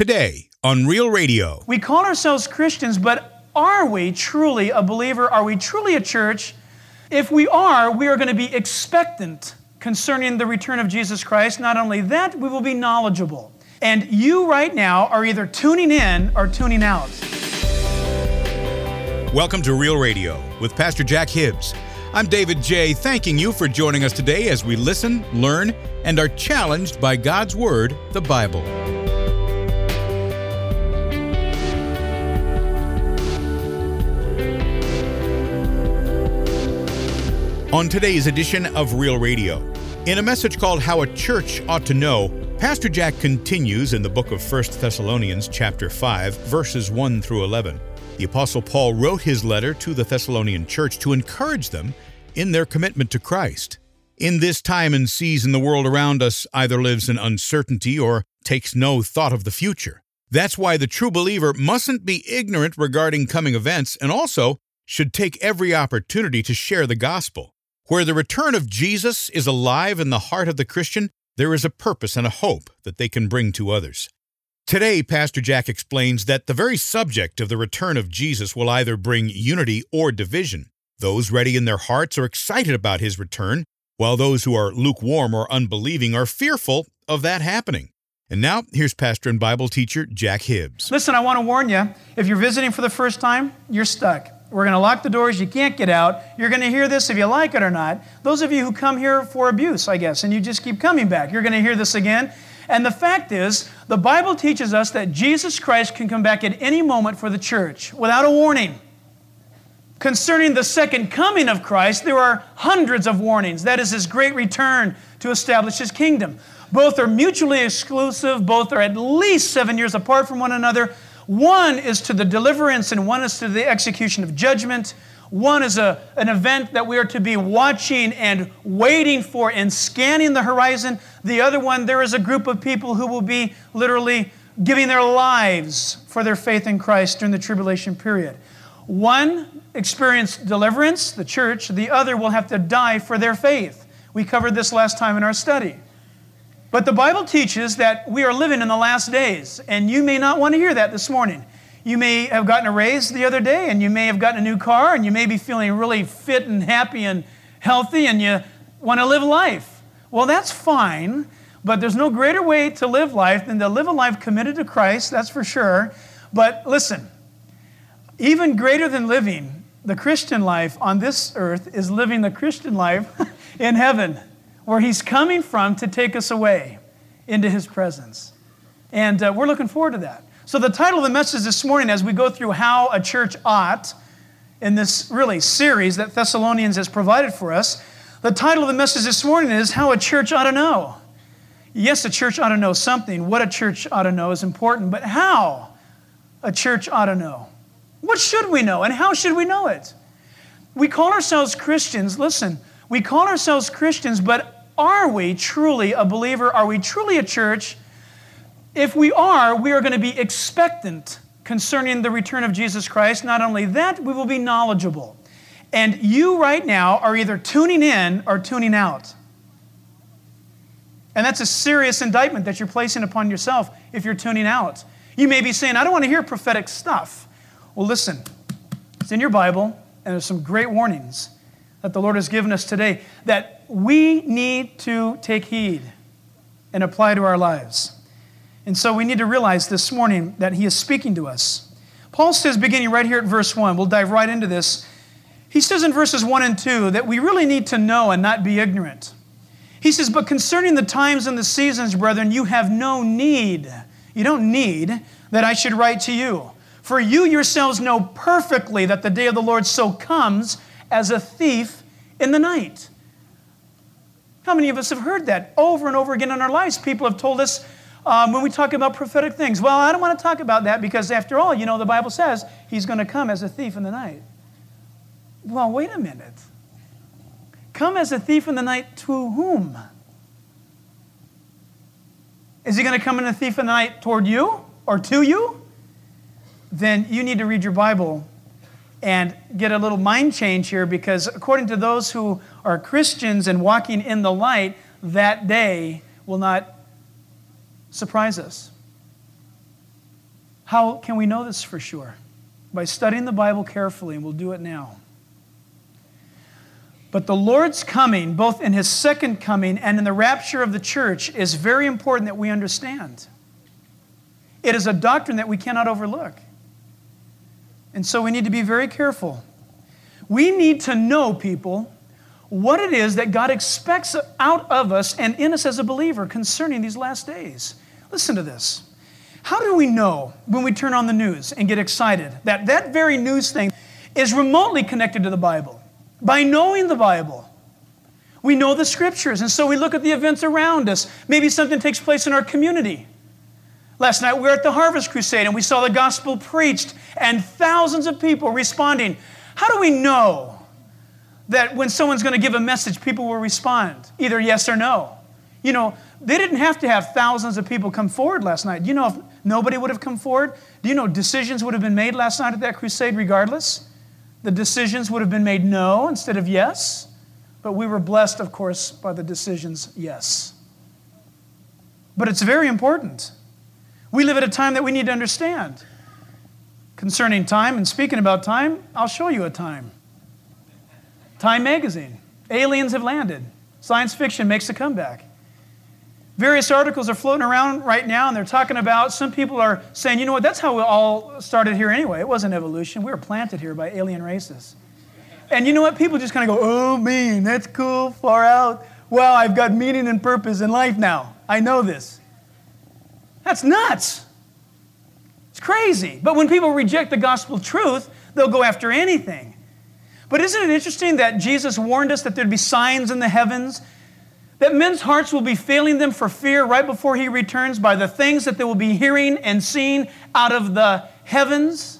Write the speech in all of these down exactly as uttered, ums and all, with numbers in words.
today on Real Radio. We call ourselves Christians, but are we truly a believer? Are we truly a church? If we are, we are going to be expectant concerning the return of Jesus Christ. Not only that, we will be knowledgeable. And you right now are either tuning in or tuning out. Welcome to Real Radio with Pastor Jack Hibbs. I'm David J., thanking you for joining us today as we listen, learn, and are challenged by God's Word, the Bible. On today's edition of Real Radio, in a message called How a Church Ought to Know, Pastor Jack continues in the book of First Thessalonians chapter five, verses one through eleven. The Apostle Paul wrote his letter to the Thessalonian church to encourage them in their commitment to Christ. In this time and season, the world around us either lives in uncertainty or takes no thought of the future. That's why the true believer mustn't be ignorant regarding coming events and also should take every opportunity to share the gospel. Where the return of Jesus is alive in the heart of the Christian, there is a purpose and a hope that they can bring to others. Today, Pastor Jack explains that the very subject of the return of Jesus will either bring unity or division. Those ready in their hearts are excited about his return, while those who are lukewarm or unbelieving are fearful of that happening. And now, here's pastor and Bible teacher Jack Hibbs. Listen, I want to warn you, if you're visiting for the first time, you're stuck. We're going to lock the doors. You can't get out. You're going to hear this if you like it or not. Those of you who come here for abuse, I guess, and you just keep coming back, you're going to hear this again. And the fact is, the Bible teaches us that Jesus Christ can come back at any moment for the church without a warning. Concerning the second coming of Christ, there are hundreds of warnings. That is His great return to establish His kingdom. Both are mutually exclusive. Both are at least seven years apart from one another. One is to the deliverance and one is to the execution of judgment. One is a, an event that we are to be watching and waiting for and scanning the horizon. The other one, there is a group of people who will be literally giving their lives for their faith in Christ during the tribulation period. One experienced deliverance, the church. The other will have to die for their faith. We covered this last time in our study. But the Bible teaches that we are living in the last days, and you may not want to hear that this morning. You may have gotten a raise the other day, and you may have gotten a new car, and you may be feeling really fit and happy and healthy, and you want to live life. Well, that's fine, but there's no greater way to live life than to live a life committed to Christ, that's for sure. But listen, even greater than living the Christian life on this earth is living the Christian life in heaven, where He's coming from to take us away into His presence. And uh, we're looking forward to that. So the title of the message this morning, as we go through how a church ought, in this really series that Thessalonians has provided for us, the title of the message this morning is How a Church Ought to Know. Yes, a church ought to know something. What a church ought to know is important, but how a church ought to know. What should we know, and how should we know it? We call ourselves Christians. Listen, we call ourselves Christians, but are we truly a believer? Are we truly a church? If we are, we are going to be expectant concerning the return of Jesus Christ. Not only that, we will be knowledgeable. And you right now are either tuning in or tuning out. And that's a serious indictment that you're placing upon yourself if you're tuning out. You may be saying, I don't want to hear prophetic stuff. Well, listen, it's in your Bible, and there's some great warnings that the Lord has given us today that we need to take heed and apply to our lives. And so we need to realize this morning that He is speaking to us. Paul says, beginning right here at verse one, we'll dive right into this. He says in verses one and two that we really need to know and not be ignorant. He says, but concerning the times and the seasons, brethren, you have no need. You don't need that I should write to you. For you yourselves know perfectly that the day of the Lord so comes as a thief in the night. How many of us have heard that over and over again in our lives? People have told us, Um, when we talk about prophetic things, well, I don't want to talk about that because after all, you know, the Bible says He's going to come as a thief in the night. Well, wait a minute. Come as a thief in the night to whom? Is He going to come in a thief in the night toward you or to you? Then you need to read your Bible and get a little mind change here, because according to those who are Christians and walking in the light, that day will not surprise us. How can we know this for sure? By studying the Bible carefully, and we'll do it now. But the Lord's coming, both in His second coming and in the rapture of the church, is very important that we understand. It is a doctrine that we cannot overlook. And so we need to be very careful. We need to know, people, what it is that God expects out of us and in us as a believer concerning these last days. Listen to this. How do we know when we turn on the news and get excited that that very news thing is remotely connected to the Bible? By knowing the Bible. We know the Scriptures, and so we look at the events around us. Maybe something takes place in our community. Last night we were at the Harvest Crusade and we saw the gospel preached and thousands of people responding. How do we know that when someone's going to give a message, people will respond, either yes or no? You know, they didn't have to have thousands of people come forward last night. Do you know if nobody would have come forward? Do you know decisions would have been made last night at that crusade regardless? The decisions would have been made no instead of yes. But we were blessed, of course, by the decisions yes. But it's very important. We live at a time that we need to understand. Concerning time, and speaking about time, I'll show you a time. Time magazine. Aliens have landed. Science fiction makes a comeback. Various articles are floating around right now, and they're talking about, some people are saying, you know what, that's how we all started here anyway. It wasn't evolution. We were planted here by alien races. And you know what? People just kind of go, oh, man, that's cool, far out. Well, I've got meaning and purpose in life now. I know this. That's nuts. It's crazy. But when people reject the gospel truth, they'll go after anything. But isn't it interesting that Jesus warned us that there'd be signs in the heavens, that men's hearts will be failing them for fear right before He returns by the things that they will be hearing and seeing out of the heavens?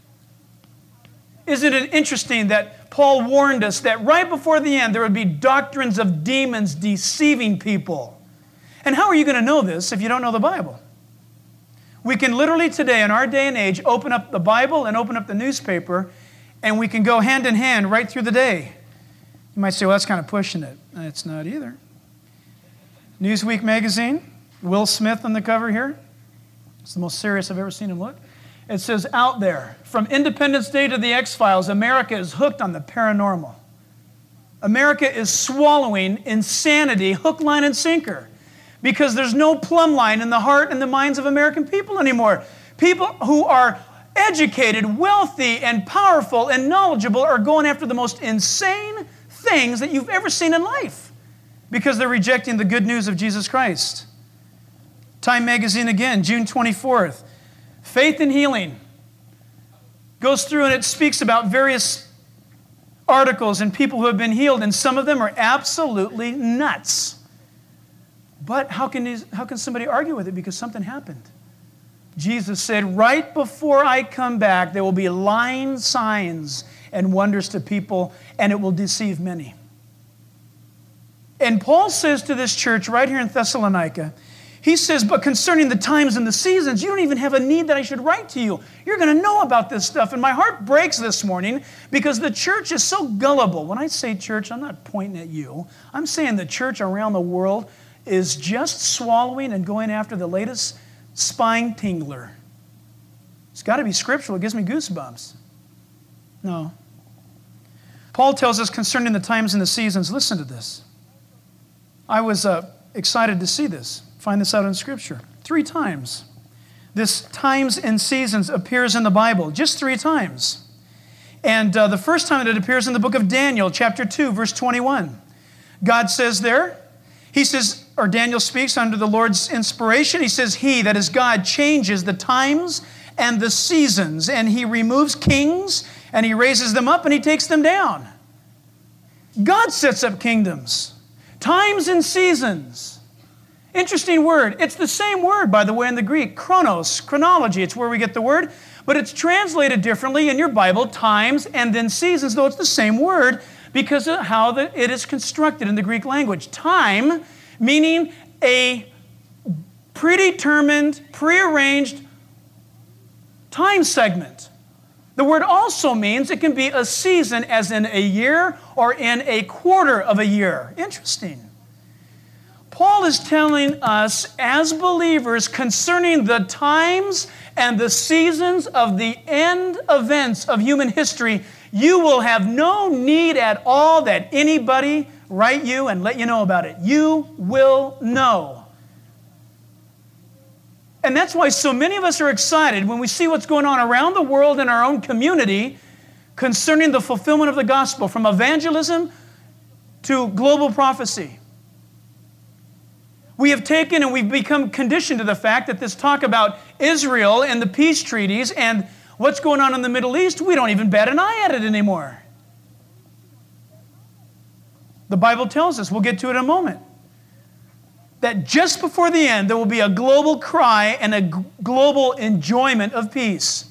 Isn't it interesting that Paul warned us that right before the end there would be doctrines of demons deceiving people? And how are you going to know this if you don't know the Bible? We can literally today, in our day and age, open up the Bible and open up the newspaper, and we can go hand in hand right through the day. You might say, well, that's kind of pushing it. It's not either. Newsweek magazine, Will Smith on the cover here. It's the most serious I've ever seen him look. It says, out there, from Independence Day to the X-Files, America is hooked on the paranormal. America is swallowing insanity, hook, line, and sinker, because there's no plumb line in the heart and the minds of American people anymore. People who are educated, wealthy, and powerful and knowledgeable are going after the most insane things that you've ever seen in life, because they're rejecting the good news of Jesus Christ. Time magazine again, June twenty-fourth. Faith and Healing goes through and it speaks about various articles and people who have been healed, and some of them are absolutely nuts. But how can, these, how can somebody argue with it? Because something happened. Jesus said, right before I come back, there will be lying signs and wonders to people, and it will deceive many. And Paul says to this church right here in Thessalonica, he says, but concerning the times and the seasons, you don't even have a need that I should write to you. You're going to know about this stuff. And my heart breaks this morning because the church is so gullible. When I say church, I'm not pointing at you. I'm saying the church around the world is just swallowing and going after the latest spine tingler. It's got to be scriptural. It gives me goosebumps. No. Paul tells us concerning the times and the seasons, listen to this. I was uh, excited to see this, find this out in Scripture. Three times. This times and seasons appears in the Bible, just three times. And uh, the first time it appears in the book of Daniel, chapter two, verse twenty-one. God says there, he says, or Daniel speaks under the Lord's inspiration, he says, He, that is God, changes the times and the seasons, and He removes kings, and He raises them up, and He takes them down. God sets up kingdoms. Times and seasons. Interesting word. It's the same word, by the way, in the Greek. Chronos, chronology. It's where we get the word. But it's translated differently in your Bible, times and then seasons, though it's the same word because of how the, it is constructed in the Greek language. Time, meaning a predetermined, prearranged time segment. The word also means it can be a season, as in a year or in a quarter of a year. Interesting. Paul is telling us as believers concerning the times and the seasons of the end events of human history, you will have no need at all that anybody write you and let you know about it. You will know. And that's why so many of us are excited when we see what's going on around the world in our own community concerning the fulfillment of the gospel, from evangelism to global prophecy. We have taken and we've become conditioned to the fact that this talk about Israel and the peace treaties and what's going on in the Middle East, we don't even bat an eye at it anymore. The Bible tells us, we'll get to it in a moment, that just before the end, there will be a global cry and a g- global enjoyment of peace.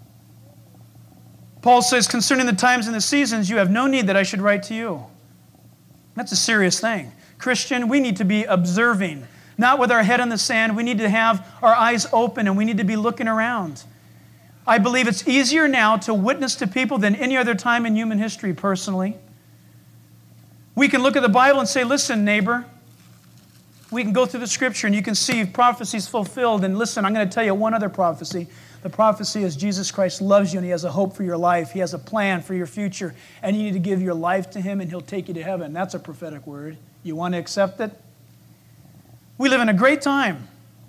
Paul says, concerning the times and the seasons, you have no need that I should write to you. That's a serious thing. Christian, we need to be observing, not with our head in the sand. We need to have our eyes open and we need to be looking around. I believe it's easier now to witness to people than any other time in human history, personally. We can look at the Bible and say, listen, neighbor, we can go through the Scripture and you can see prophecies fulfilled. And listen, I'm going to tell you one other prophecy. The prophecy is Jesus Christ loves you and He has a hope for your life. He has a plan for your future. And you need to give your life to Him and He'll take you to heaven. That's a prophetic word. You want to accept it? We live in a great time.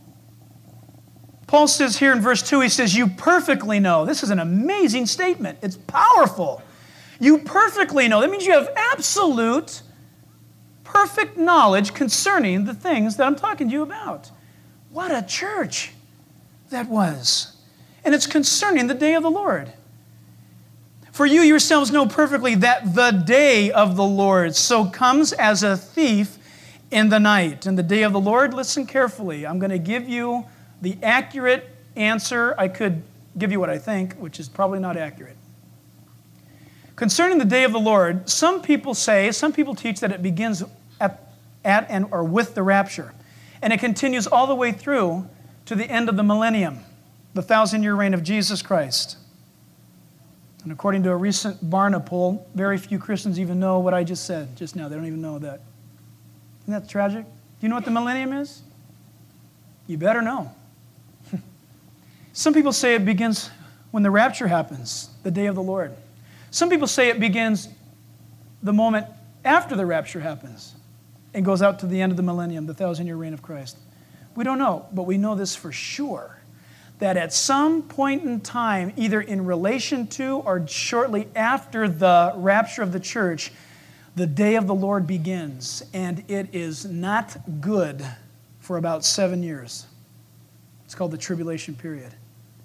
Paul says here in verse two, he says, you perfectly know. This is an amazing statement. It's powerful. You perfectly know. That means you have absolute, perfect knowledge concerning the things that I'm talking to you about. What a church that was. And it's concerning the day of the Lord. For you yourselves know perfectly that the day of the Lord so comes as a thief in the night. And the day of the Lord, listen carefully. I'm going to give you the accurate answer. I could give you what I think, which is probably not accurate. Concerning the day of the Lord, some people say, some people teach that it begins at, at and or with the rapture. And it continues all the way through to the end of the millennium, the thousand-year reign of Jesus Christ. And according to a recent Barna poll, very few Christians even know what I just said just now. They don't even know that. Isn't that tragic? Do you know what the millennium is? You better know. Some people say it begins when the rapture happens, the day of the Lord. Some people say it begins the moment after the rapture happens and goes out to the end of the millennium, the thousand-year reign of Christ. We don't know, but we know this for sure, that at some point in time, either in relation to or shortly after the rapture of the church, the day of the Lord begins, and it is not good for about seven years. It's called the tribulation period.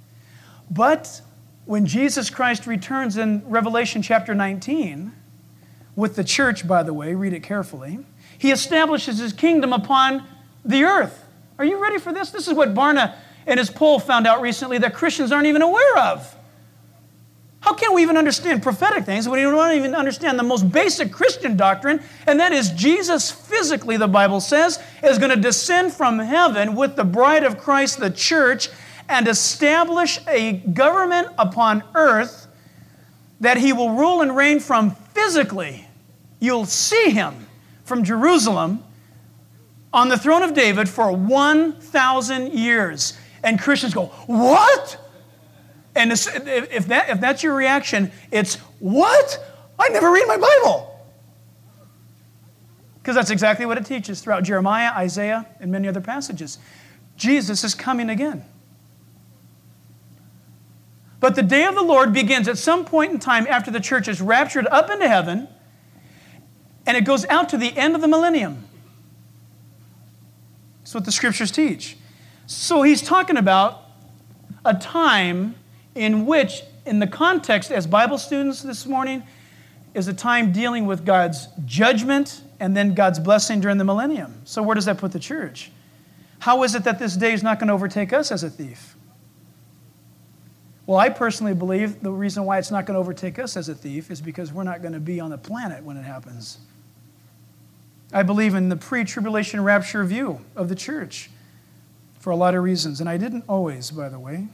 But when Jesus Christ returns in Revelation chapter nineteen, with the church, by the way, read it carefully, He establishes His kingdom upon the earth. Are you ready for this? This is what Barna and his poll found out recently that Christians aren't even aware of. How can we even understand prophetic things when we don't even understand the most basic Christian doctrine, and that is Jesus physically, the Bible says, is going to descend from heaven with the bride of Christ, the church, and establish a government upon earth that He will rule and reign from physically. You'll see Him from Jerusalem on the throne of David for one thousand years. And Christians go, what? And if, that, if that's your reaction, it's, what? I never read my Bible. Because that's exactly what it teaches throughout Jeremiah, Isaiah, and many other passages. Jesus is coming again. But the day of the Lord begins at some point in time after the church is raptured up into heaven, and it goes out to the end of the millennium. That's what the Scriptures teach. So he's talking about a time in which, in the context as Bible students this morning, is a time dealing with God's judgment and then God's blessing during the millennium. So where does that put the church? How is it that this day is not going to overtake us as a thief? Well, I personally believe the reason why it's not going to overtake us as a thief is because we're not going to be on the planet when it happens. I believe in the pre-tribulation rapture view of the church for a lot of reasons, and I didn't always, by the way.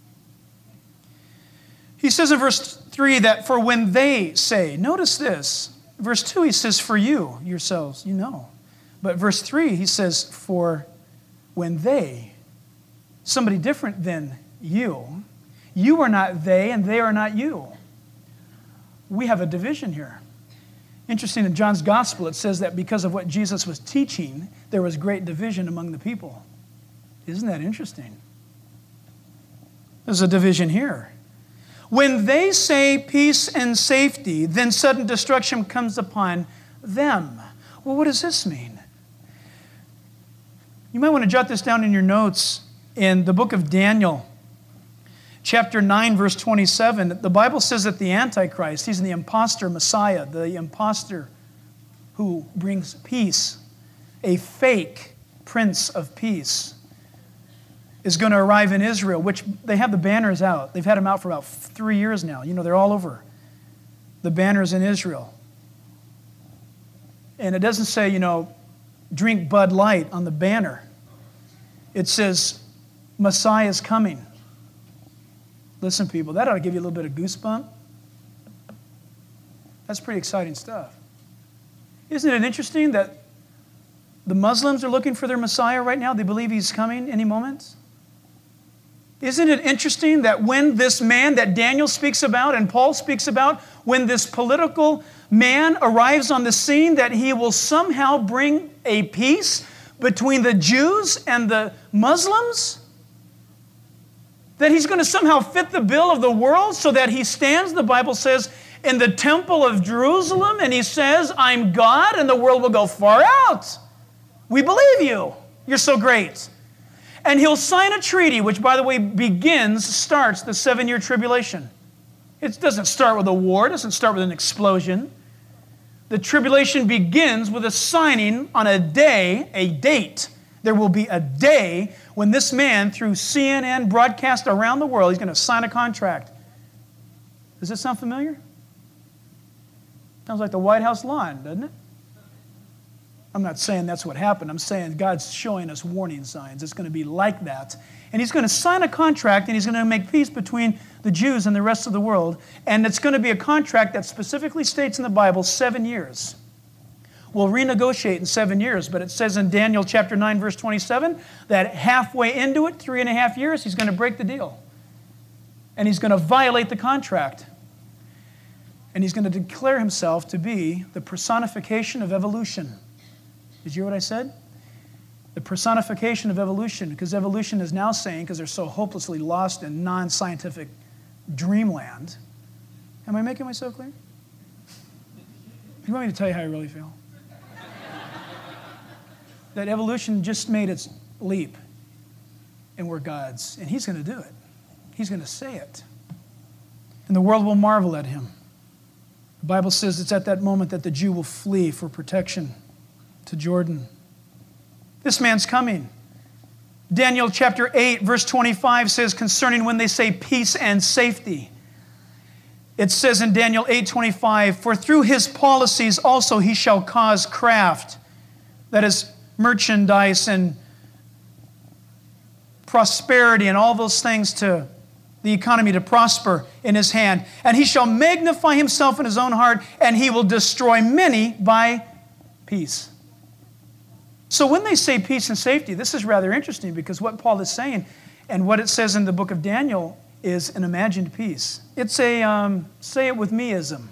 He says in verse three that for when they say, notice this, verse two he says, for you yourselves, you know. But verse three, he says, for when they, somebody different than you, you are not they and they are not you. We have a division here. Interesting, in John's gospel, it says that because of what Jesus was teaching, there was great division among the people. Isn't that interesting? There's a division here. When they say peace and safety, then sudden destruction comes upon them. Well, what does this mean? You might want to jot this down in your notes. In the book of Daniel, chapter nine, verse twenty-seven, the Bible says that the Antichrist, he's the imposter Messiah, the imposter who brings peace, a fake Prince of Peace, is going to arrive in Israel, which they have the banners out. They've had them out for about three years now. You know, they're all over. The banners in Israel. And it doesn't say, you know, drink Bud Light on the banner. It says, Messiah is coming. Listen, people, that ought to give you a little bit of goosebump. That's pretty exciting stuff. Isn't it interesting that the Muslims are looking for their Messiah right now? They believe he's coming any moment. Isn't it interesting that when this man that Daniel speaks about and Paul speaks about, when this political man arrives on the scene, that he will somehow bring a peace between the Jews and the Muslims? That he's going to somehow fit the bill of the world so that he stands, the Bible says, in the temple of Jerusalem and he says, I'm God, and the world will go far out. We believe you. You're so great. And he'll sign a treaty, which, by the way, begins, starts the seven-year tribulation. It doesn't start with a war. It doesn't start with an explosion. The tribulation begins with a signing on a day, a date. There will be a day when this man, through C N N broadcast around the world, he's going to sign a contract. Does this sound familiar? Sounds like the White House lawn, doesn't it? I'm not saying that's what happened. I'm saying God's showing us warning signs. It's going to be like that. And he's going to sign a contract, and he's going to make peace between the Jews and the rest of the world. And it's going to be a contract that specifically states in the Bible seven years. We'll renegotiate in seven years, but it says in Daniel chapter nine, verse twenty-seven, that halfway into it, three and a half years, he's going to break the deal. And he's going to violate the contract. And he's going to declare himself to be the personification of evolution. Did you hear what I said? The personification of evolution, because evolution is now saying, because they're so hopelessly lost in non-scientific dreamland. Am I making myself clear? You want me to tell you how I really feel? That evolution just made its leap, and we're God's, and he's going to do it. He's going to say it. And the world will marvel at him. The Bible says it's at that moment that the Jew will flee for protection to Jordan. This man's coming. Daniel chapter eight, verse twenty-five says concerning when they say peace and safety. It says in Daniel eight twenty-five, for through his policies also he shall cause craft, that is merchandise and prosperity and all those things, to the economy to prosper in his hand. And he shall magnify himself in his own heart, and he will destroy many by peace. So when they say peace and safety, this is rather interesting, because what Paul is saying and what it says in the book of Daniel is an imagined peace. It's a um, say it with me-ism.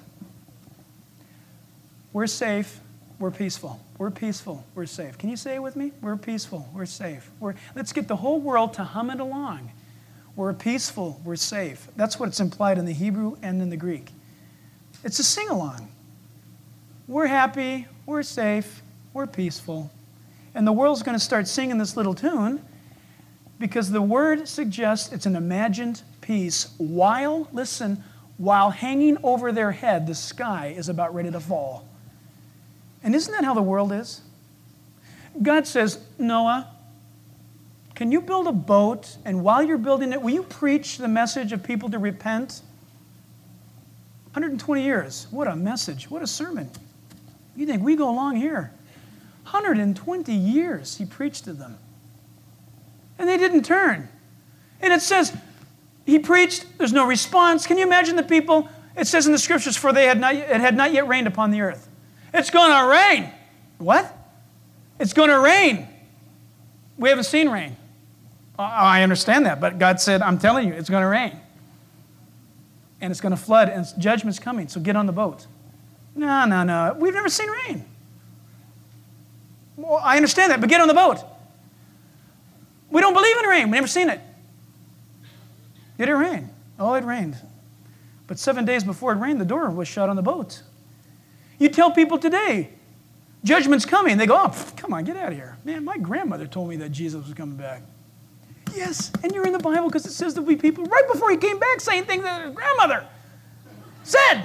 We're safe, we're peaceful. We're peaceful, we're safe. Can you say it with me? We're peaceful, we're safe. We're, let's get the whole world to hum it along. We're peaceful, we're safe. That's what it's implied in the Hebrew and in the Greek. It's a sing-along. We're happy, we're safe, we're peaceful. And the world's going to start singing this little tune because the word suggests it's an imagined peace while, listen, while hanging over their head, the sky is about ready to fall. And isn't that how the world is? God says, Noah, can you build a boat, and while you're building it, will you preach the message of people to repent? one hundred twenty years. What a message. What a sermon. You think we go along here? one hundred twenty years he preached to them. And they didn't turn. And it says, he preached, there's no response. Can you imagine the people? It says in the scriptures, for they had not, it had not yet rained upon the earth. It's going to rain. What? It's going to rain. We haven't seen rain. I understand that, but God said, I'm telling you, it's going to rain. And it's going to flood, and judgment's coming, so get on the boat. No, no, no. We've never seen rain. Well, I understand that, but get on the boat. We don't believe in rain. We've never seen it. Did it rain? Oh, it rained. But seven days before it rained, the door was shut on the boat. You tell people today, judgment's coming. They go, oh, come on, get out of here. Man, my grandmother told me that Jesus was coming back. Yes, and you're in the Bible because it says there'll be people right before he came back saying things that his grandmother said.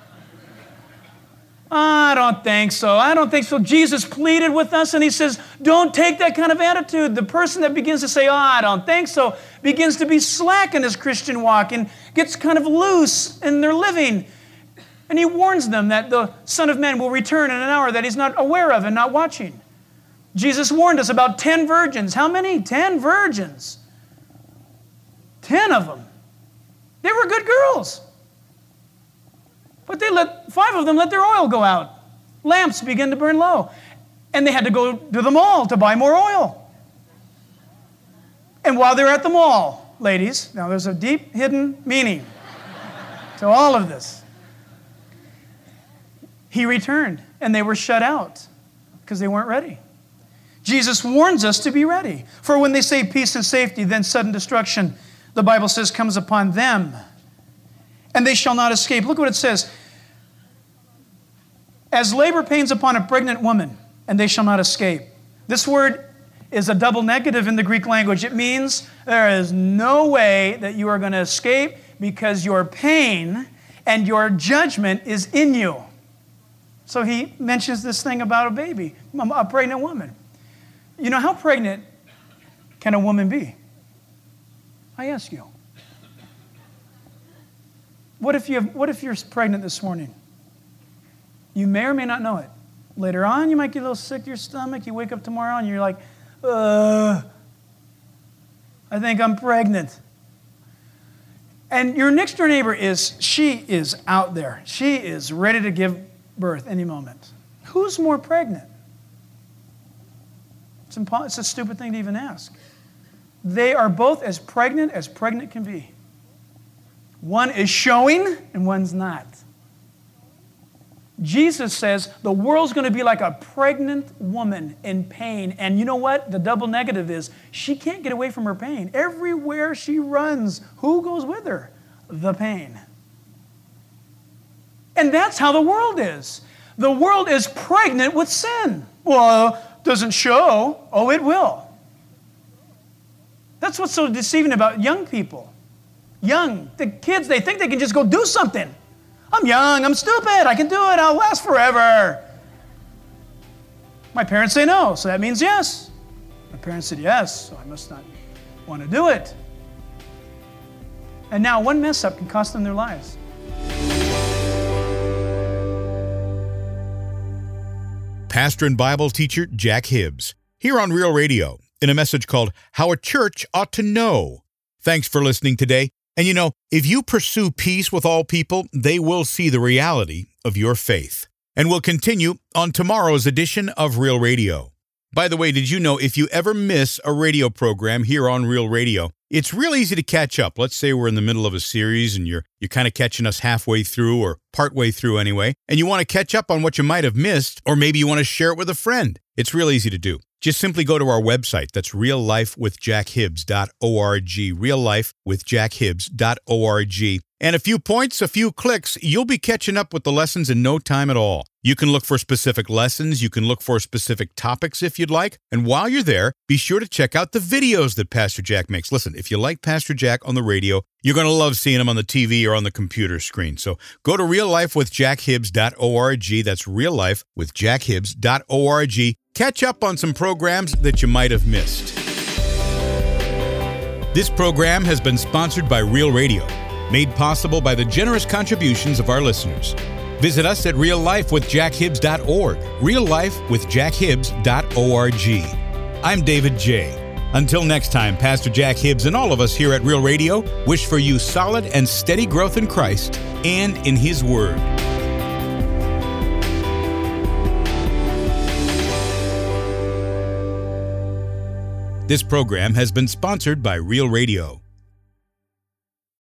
I don't think so. I don't think so. Jesus pleaded with us, and he says, don't take that kind of attitude. The person that begins to say, oh, I don't think so, begins to be slack in his Christian walk and gets kind of loose in their living. And he warns them that the Son of Man will return in an hour that he's not aware of and not watching. Jesus warned us about ten virgins. How many? Ten virgins. Ten of them. They were good girls. But they let, five of them let their oil go out. Lamps began to burn low. And they had to go to the mall to buy more oil. And while they're at the mall, ladies, now there's a deep hidden meaning to all of this. He returned, and they were shut out because they weren't ready. Jesus warns us to be ready. For when they say peace and safety, then sudden destruction, the Bible says, comes upon them, and they shall not escape. Look what it says. As labor pains upon a pregnant woman, and they shall not escape. This word is a double negative in the Greek language. It means there is no way that you are going to escape because your pain and your judgment is in you. So he mentions this thing about a baby, a pregnant woman. You know, how pregnant can a woman be? I ask you. What if you have, what if you're pregnant this morning? You may or may not know it. Later on, you might get a little sick to your stomach. You wake up tomorrow and you're like, uh, I think I'm pregnant. And your next door neighbor is, she is out there. She is ready to give birth any moment. Who's more pregnant? It's, impo- it's a stupid thing to even ask. They are both as pregnant as pregnant can be. One is showing and one's not. Jesus says the world's going to be like a pregnant woman in pain. And you know what? The double negative is she can't get away from her pain. Everywhere she runs, who goes with her? The pain. And that's how the world is. The world is pregnant with sin. Well, doesn't show. Oh, it will. That's what's so deceiving about young people. Young. The kids, they think they can just go do something. I'm young, I'm stupid, I can do it, I'll last forever. My parents say no, so that means yes. My parents said yes, so I must not want to do it. And now one mess up can cost them their lives. Pastor and Bible teacher Jack Hibbs, here on Real Radio, in a message called How a Church Ought to Know. Thanks for listening today. And you know, if you pursue peace with all people, they will see the reality of your faith. And we'll continue on tomorrow's edition of Real Radio. By the way, did you know if you ever miss a radio program here on Real Radio, it's real easy to catch up. Let's say we're in the middle of a series and you're you're kind of catching us halfway through or partway through anyway, and you want to catch up on what you might have missed, or maybe you want to share it with a friend. It's real easy to do. Just simply go to our website. That's real life with jack hibbs dot org, real life with jack hibbs dot org. And a few points, a few clicks, you'll be catching up with the lessons in no time at all. You can look for specific lessons. You can look for specific topics if you'd like. And while you're there, be sure to check out the videos that Pastor Jack makes. Listen, if you like Pastor Jack on the radio, you're going to love seeing him on the T V or on the computer screen. So go to real life with jack hibbs dot org. That's real life with jack hibbs dot org. Catch up on some programs that you might have missed. This program has been sponsored by Real Radio, made possible by the generous contributions of our listeners. Visit us at real life with jack hibbs dot org, real life with jack hibbs dot org. I'm David J. Until next time, Pastor Jack Hibbs and all of us here at Real Radio wish for you solid and steady growth in Christ and in His Word. This program has been sponsored by Real Radio.